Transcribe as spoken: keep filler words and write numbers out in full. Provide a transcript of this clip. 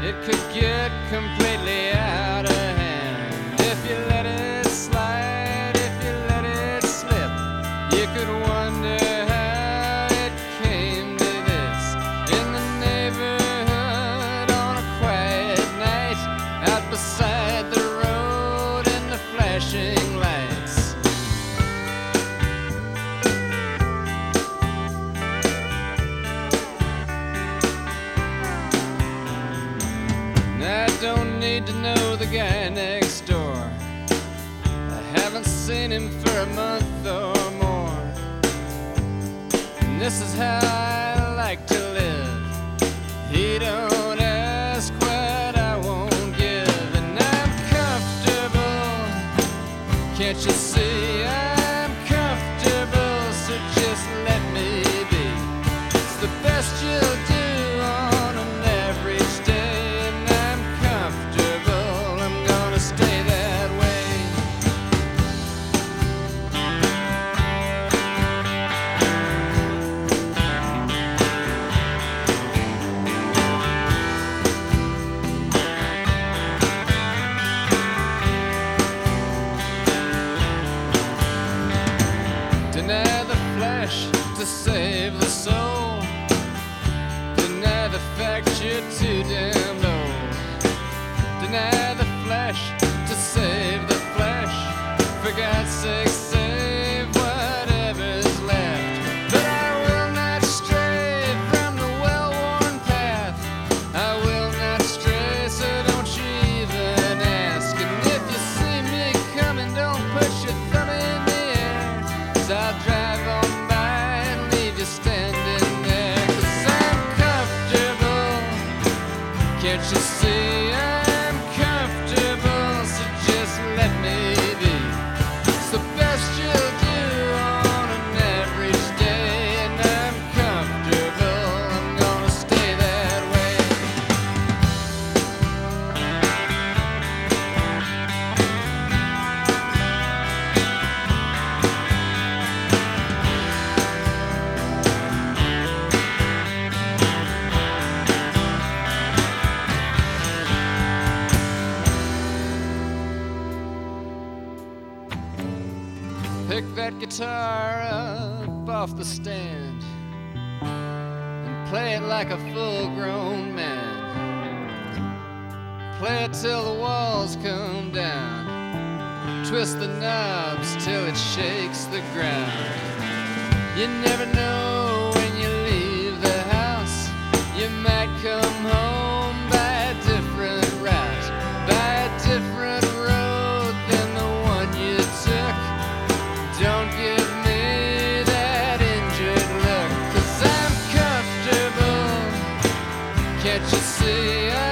it could get completely out of hand. If you let it slide, if you let it slip, you could wonder how it came to this. In the neighborhood on a quiet night, out beside the road in the flashing lights. I don't need to know the guy next door. I haven't seen him for a month or more. And this is how I like to live. He don't ask what I won't give. And I'm comfortable, can't you see? I'm comfortable, so just let me be. It's the best you'll do on an average day. Deny the flesh to save the soul. Deny the fact you're too damn old. Deny the flesh to save the flesh. For God's sake, save whatever's left. But I will not stray from the well-worn path. I will not stray, so don't you even ask. And if you see me coming, don't put your thumb in the air, 'cause I'll drive on by and leave you standing there. 'Cause I'm comfortable, can't you see? I'm comfortable, so just let me be. It's the best you'll do on an average day. And I'm comfortable, I'm gonna stay that way. Pick that guitar up off the stand and play it like a full-grown man. Play it till the walls come down. Twist the knobs till it shakes the ground. You never know when you leave the house. You might come home by a different route, by a different road than the one you took. Don't give me that injured look, 'cause I'm comfortable, can't you see?